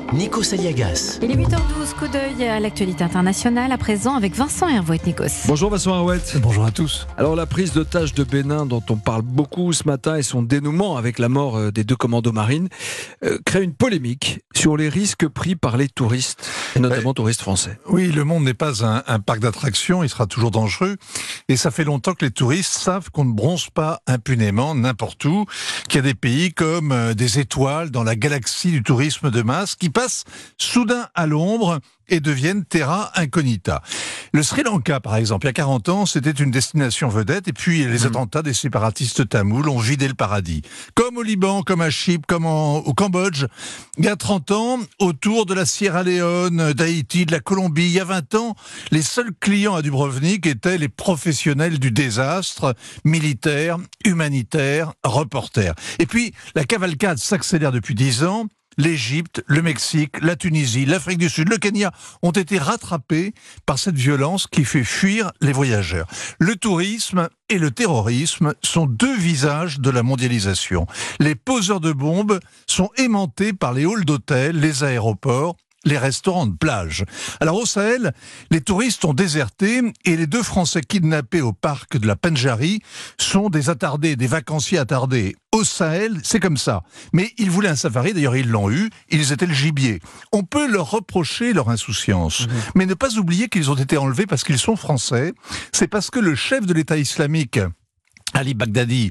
Nikos Aliagas. Il est 8h12, coup d'œil à l'actualité internationale, à présent avec Vincent Hervouet. Nikos. Bonjour Vincent Hervouet. Bonjour à tous. Alors la prise d'otage de Bénin dont on parle beaucoup ce matin et son dénouement avec la mort des 2 commandos marines crée une polémique sur les risques pris par les touristes, et notamment touristes français. Oui, le monde n'est pas un parc d'attractions, il sera toujours dangereux. Et ça fait longtemps que les touristes savent qu'on ne bronze pas impunément n'importe où, qu'il y a des pays comme des étoiles dans la galaxie du tourisme de masse qui passent soudain à l'ombre et deviennent terra incognita. Le Sri Lanka, par exemple, il y a 40 ans, c'était une destination vedette, et puis les attentats des séparatistes tamouls ont vidé le paradis. Comme au Liban, comme à Chypre, comme au Cambodge. Il y a 30 ans, autour de la Sierra Leone, d'Haïti, de la Colombie, il y a 20 ans, les seuls clients à Dubrovnik étaient les professionnels du désastre, militaires, humanitaires, reporters. Et puis, la cavalcade s'accélère depuis 10 ans. L'Égypte, le Mexique, la Tunisie, l'Afrique du Sud, le Kenya ont été rattrapés par cette violence qui fait fuir les voyageurs. Le tourisme et le terrorisme sont 2 visages de la mondialisation. Les poseurs de bombes sont aimantés par les halls d'hôtels, les aéroports, les restaurants de plage. Alors au Sahel, les touristes ont déserté et les 2 Français kidnappés au parc de la Pendjari sont des attardés, des vacanciers attardés. Au Sahel, c'est comme ça. Mais ils voulaient un safari, d'ailleurs ils l'ont eu, ils étaient le gibier. On peut leur reprocher leur insouciance, mais ne pas oublier qu'ils ont été enlevés parce qu'ils sont français. C'est parce que le chef de l'État islamique, Ali Baghdadi,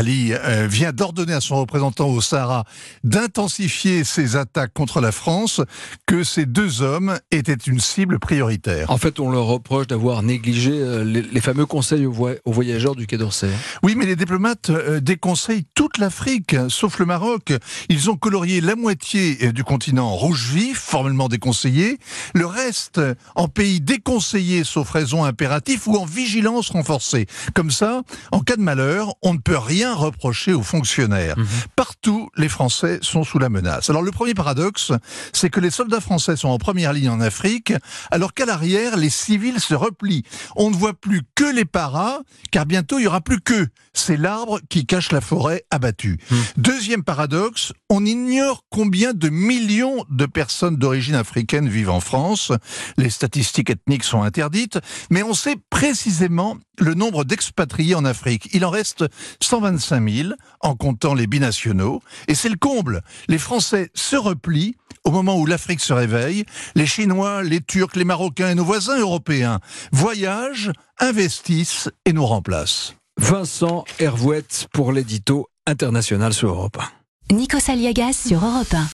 vient d'ordonner à son représentant au Sahara d'intensifier ses attaques contre la France que ces 2 hommes étaient une cible prioritaire. En fait, on leur reproche d'avoir négligé les fameux conseils aux voyageurs du Quai d'Orsay. Oui, mais les diplomates déconseillent toute l'Afrique, sauf le Maroc. Ils ont colorié la moitié du continent en rouge vif, formellement déconseillé, le reste en pays déconseillé, sauf raison impérative, ou en vigilance renforcée. Comme ça, en cas de malheur, on ne peut rien reprocher aux fonctionnaires. Partout, les Français sont sous la menace. Alors le premier paradoxe, c'est que les soldats français sont en première ligne en Afrique, alors qu'à l'arrière, les civils se replient. On ne voit plus que les paras, car bientôt il n'y aura plus qu'eux. C'est l'arbre qui cache la forêt abattue. Deuxième paradoxe, on ignore combien de millions de personnes d'origine africaine vivent en France. Les statistiques ethniques sont interdites, mais on sait précisément le nombre d'expatriés en Afrique. Il en reste 125 000 en comptant les binationaux. Et c'est le comble. Les Français se replient au moment où l'Afrique se réveille. Les Chinois, les Turcs, les Marocains et nos voisins européens voyagent, investissent et nous remplacent. Vincent Hervouet pour l'édito international sur Europe 1. Nikos Aliagas sur Europe 1.